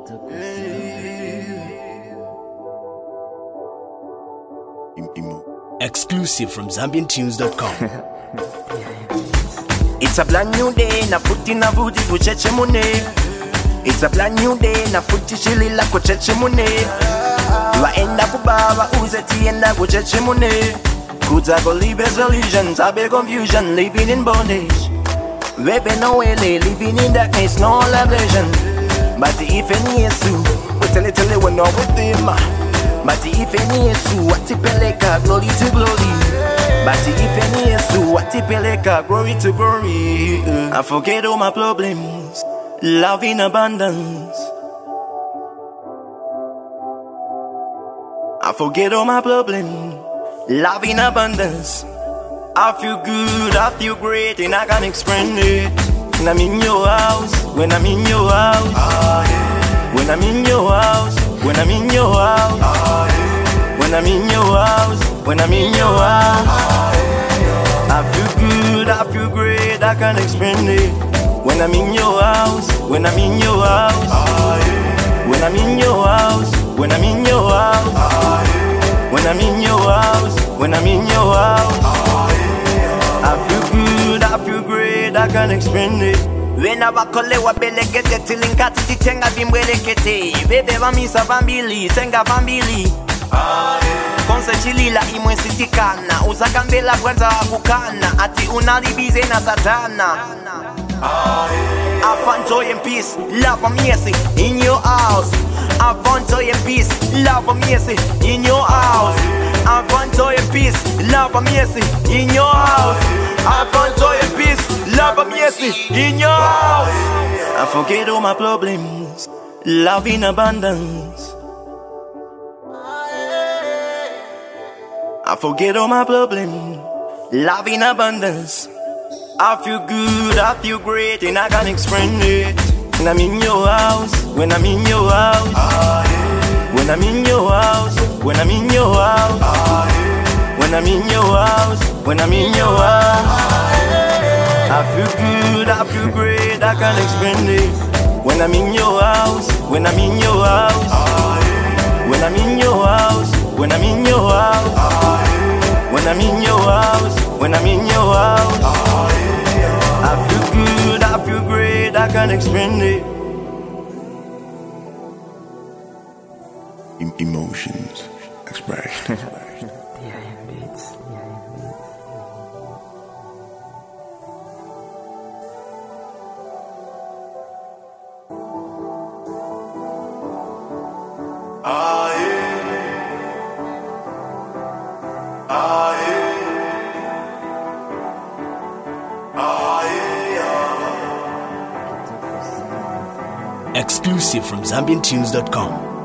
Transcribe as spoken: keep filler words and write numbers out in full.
Exclusive from Zambian Tunes dot com. It's a brand new day, na futi na vudi kucheche mune. It's a brand new day, na futi shilila kucheche mune. Waenda kubaba uze tienda kucheche mune. Kuta go live illusions, I be confusion, living in bondage. Wepe no wele, living in darkness, no ablation. But if any is true, we tell it tell it we're not with him. But if any is true, what tipeleka, glory to glory. But if any is true, what tipeleka, glory to glory. I forget all my problems, love in abundance. I forget all my problems, love in abundance. I feel good, I feel great, and I can't explain it. When I'm in your house, when I'm in your house, ah, yeah. When I'm in your house, when I'm in your house, ah, yeah. When I'm in your house, when I'm in your house, ah, yeah. I feel good, I feel great, I can't explain it. When I'm in your house, when I'm in your house, ah, yeah. When I'm in your house, when I'm in your house, ah, yeah. When I'm in your house, when I'm in your house, ah, yeah. I feel good, I feel great, I can't explain it. When I wakole wa belegete tilinkati titenga bimbwelekete. Bebe vamisa vambili, tenga vambili. Konse chilila imwe sitikana. Uzakambela kwanza akukana. Ati unalibize na satana. I find joy and peace, love and mercy in your house. I find joy and peace, love and mercy in your house. I find joy and peace, love and mercy in your house. I find joy and peace, love and mercy in your house. I forget all my problems, love in abundance. I forget all my problems, love in abundance. I feel good, I feel great, and I can't explain it. When I'm in your house, when I'm in your house, ah, yeah. When I'm in your house, when I'm in your house, ah, yeah. When I'm in your house, when I'm in your house, ah, yeah. I feel good, I feel great, I can't explain it. When I'm in your house, when I'm in your house, ah, yeah. When I'm in your house, when I'm in your house, ah, yeah. When I'm in your house, when I'm in your house, ah, yeah. I feel good, I feel great, I can't explain it. Em- emotions expressed. Ah, yeah. Ah, yeah. Exclusive from Zambian Tunes dot com.